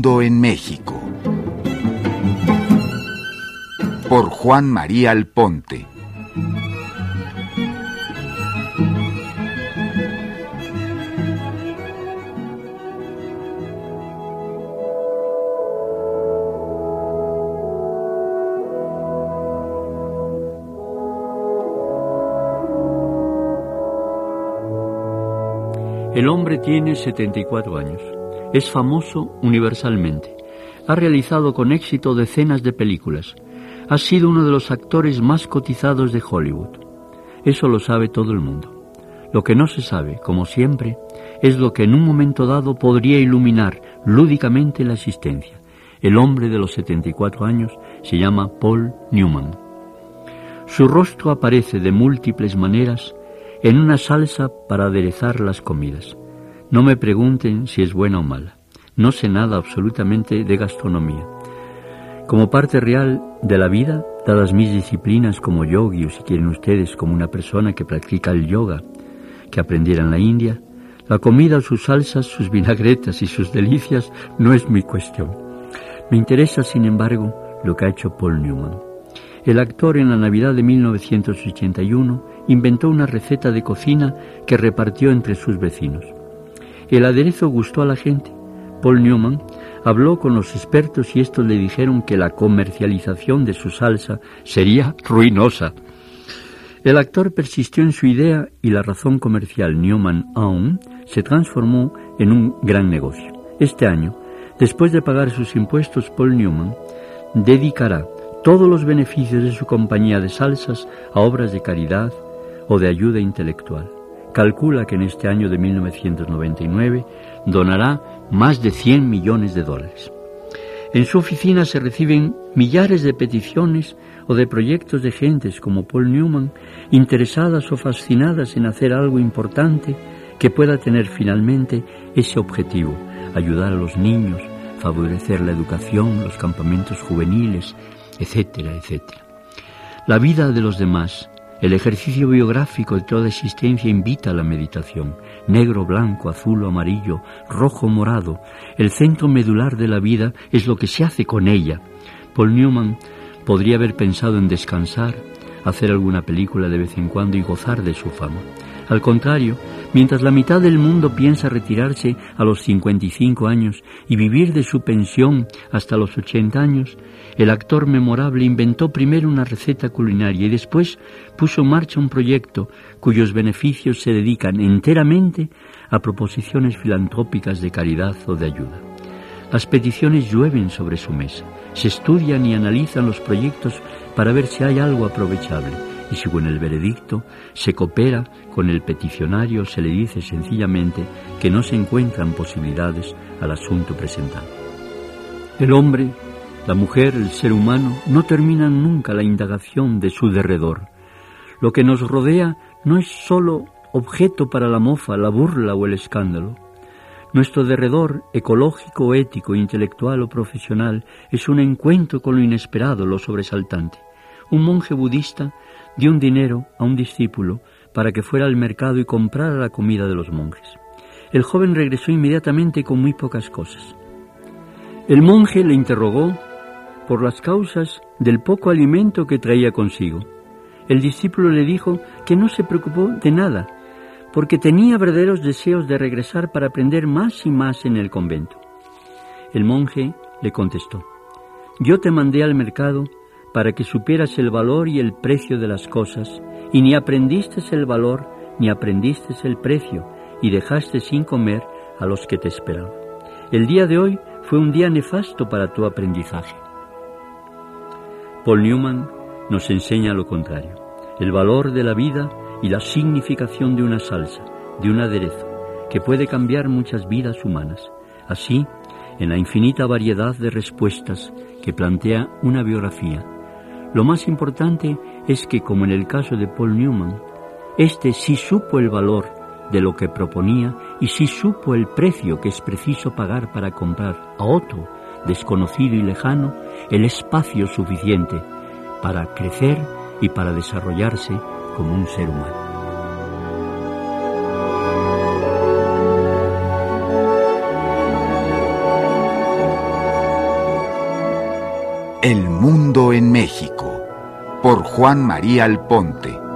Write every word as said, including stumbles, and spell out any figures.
mundo en México. Por Juan María Alponte. El hombre tiene setenta y cuatro años. Es famoso universalmente. Ha realizado con éxito decenas de películas. Ha sido uno de los actores más cotizados de Hollywood. Eso lo sabe todo el mundo. Lo que no se sabe, como siempre, es lo que en un momento dado podría iluminar lúdicamente la existencia. El hombre de los setenta y cuatro años se llama Paul Newman. Su rostro aparece de múltiples maneras en una salsa para aderezar las comidas. No me pregunten si es buena o mala. No sé nada absolutamente de gastronomía. Como parte real de la vida, dadas mis disciplinas como yogi, o si quieren ustedes, como una persona que practica el yoga, que aprendiera en la India, la comida, sus salsas, sus vinagretas y sus delicias no es mi cuestión. Me interesa, sin embargo, lo que ha hecho Paul Newman. El actor, en la Navidad de mil novecientos ochenta y uno, inventó una receta de cocina que repartió entre sus vecinos. El aderezo gustó a la gente. Paul Newman habló con los expertos y estos le dijeron que la comercialización de su salsa sería ruinosa. El actor persistió en su idea y la razón comercial Newman Aum se transformó en un gran negocio. Este año, después de pagar sus impuestos, Paul Newman dedicará todos los beneficios de su compañía de salsas a obras de caridad o de ayuda intelectual. Calcula que en este año de mil novecientos noventa y nueve donará más de cien millones de dólares. En su oficina se reciben millares de peticiones o de proyectos de gentes como Paul Newman, interesadas o fascinadas en hacer algo importante que pueda tener finalmente ese objetivo: ayudar a los niños, favorecer la educación, los campamentos juveniles, etcétera, etcétera. La vida de los demás, el ejercicio biográfico de toda existencia invita a la meditación. Negro, blanco, azul o amarillo, rojo, morado. El centro medular de la vida es lo que se hace con ella. Paul Newman podría haber pensado en descansar, hacer alguna película de vez en cuando y gozar de su fama. Al contrario, mientras la mitad del mundo piensa retirarse a los cincuenta y cinco años y vivir de su pensión hasta los ochenta años, el actor memorable inventó primero una receta culinaria y después puso en marcha un proyecto cuyos beneficios se dedican enteramente a proposiciones filantrópicas de caridad o de ayuda. Las peticiones llueven sobre su mesa. Se estudian y analizan los proyectos para ver si hay algo aprovechable. Y según el veredicto, se coopera con el peticionario, se le dice sencillamente que no se encuentran posibilidades al asunto presentado. El hombre, la mujer, el ser humano, no terminan nunca la indagación de su derredor. Lo que nos rodea no es sólo objeto para la mofa, la burla o el escándalo. Nuestro derredor, ecológico, ético, intelectual o profesional, es un encuentro con lo inesperado, lo sobresaltante. Un monje budista dio un dinero a un discípulo para que fuera al mercado y comprara la comida de los monjes. El joven regresó inmediatamente con muy pocas cosas. El monje le interrogó por las causas del poco alimento que traía consigo. El discípulo le dijo que no se preocupó de nada, porque tenía verdaderos deseos de regresar para aprender más y más en el convento. El monje le contestó: yo te mandé al mercado para que supieras el valor y el precio de las cosas, y ni aprendiste el valor ni aprendiste el precio, y dejaste sin comer a los que te esperaban. El día de hoy fue un día nefasto para tu aprendizaje. Paul Newman nos enseña lo contrario: el valor de la vida y la significación de una salsa, de un aderezo, que puede cambiar muchas vidas humanas. Así, en la infinita variedad de respuestas que plantea una biografía, lo más importante es que, como en el caso de Paul Newman, éste sí supo el valor de lo que proponía y sí supo el precio que es preciso pagar para comprar a otro, desconocido y lejano, el espacio suficiente para crecer y para desarrollarse como un ser humano. El mundo en México, por Juan María Alponte.